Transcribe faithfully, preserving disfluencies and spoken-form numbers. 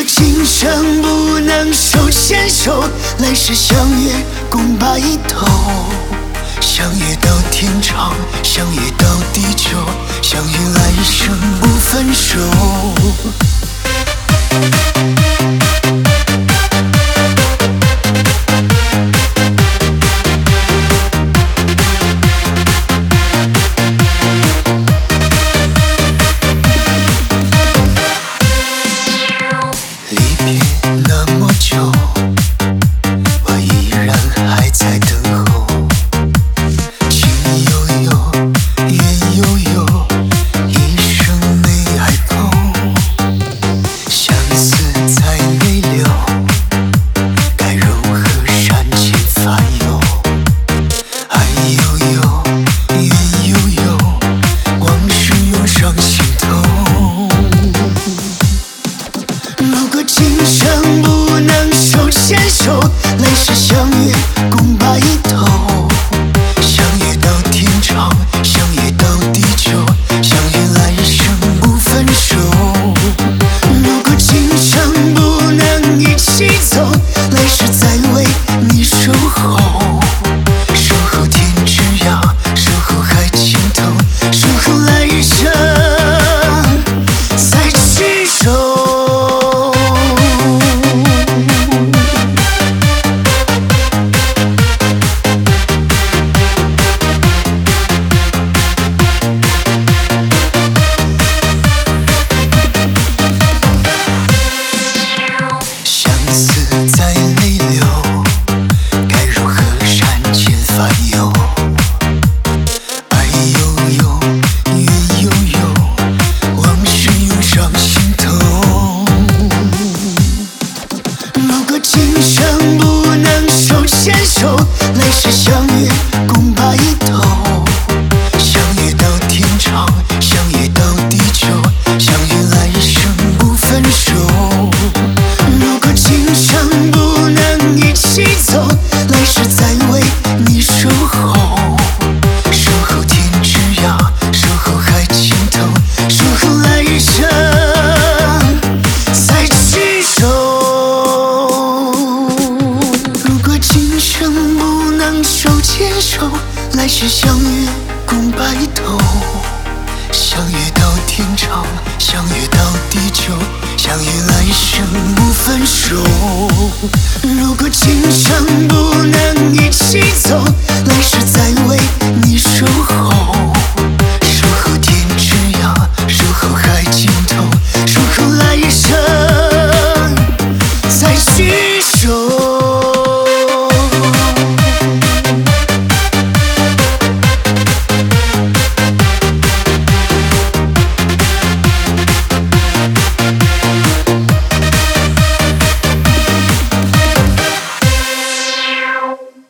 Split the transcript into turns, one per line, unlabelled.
今生不能手牵手，来世相约共白头。相约到天长，相约到地久，相约来生不分手。离别那么久，我依然还在等候。情悠悠，缘悠悠，一生没爱碰。相思在泪流，该如何善尽烦忧？爱悠悠，缘悠悠，往事涌上心头。如果今生不能手牵手，来世相约共白头。相约到天长，相约到地久，相约来生不分手。如果今生不能一起走，来世再为你守候。守候天之涯，守候海尽头，守候来生再聚首。相思在泪流，该如何善尽烦忧？爱悠悠，缘悠悠，往事涌上心头。如果今生不能手牵手，来世相约共白头。相约到天长，相约到地久，相约来生不分手。如果今生不能一起走，来世再为你守候。守候天之涯，守候海尽头，守候来生再聚首。如果今生不能手牵手，来世相约共白头。相约到天长，相约到地久，相约来生不分手。如果今生不能一起走，来世再为